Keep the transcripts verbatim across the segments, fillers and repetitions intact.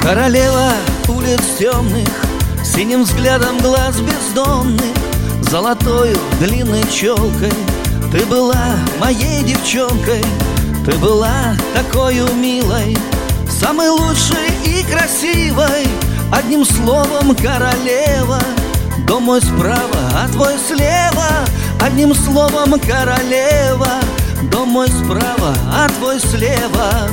Королева улиц темных, синим взглядом глаз бездонных, золотою длинной челкой. Ты была моей девчонкой, ты была такою милой, самой лучшей и красивой. Одним словом, королева, дом мой справа, а твой слева. Одним словом, королева, дом мой справа, а твой слева.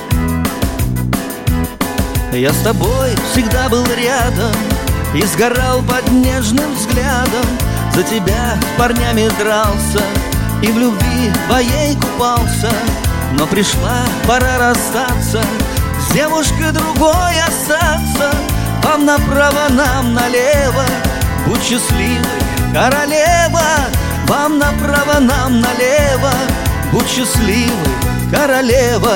Я с тобой всегда был рядом и сгорал под нежным взглядом. За тебя с парнями дрался и в любви твоей купался. Но пришла пора расстаться, с девушкой другой остаться. Вам направо, нам налево, будь счастливой, королева. Вам направо, нам налево, будь счастливой, королева.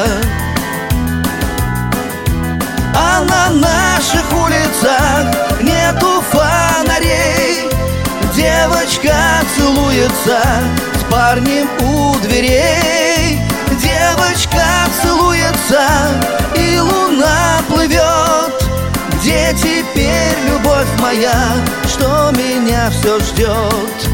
А на наших улицах нету фонарей, девочка целуется с парнем у дверей. Девочка целуется, и луна плывет. Где теперь любовь моя, что меня все ждет?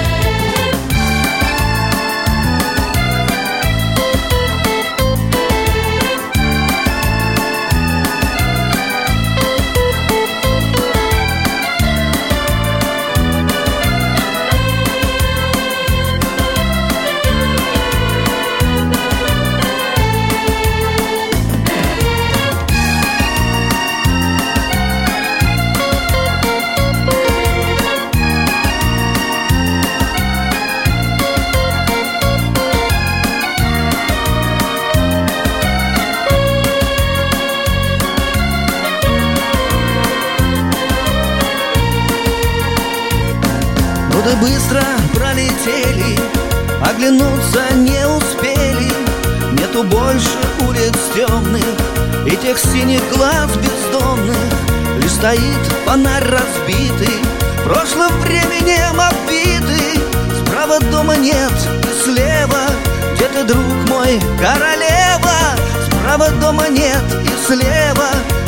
Годы быстро пролетели, оглянуться не успели. Нету больше улиц темных и тех синих глаз бездомных. Лишь стоит фонарь разбитый, прошлым временем оббитый. Справа дома нет и слева, где ты, друг мой, королева? Справа дома нет и слева,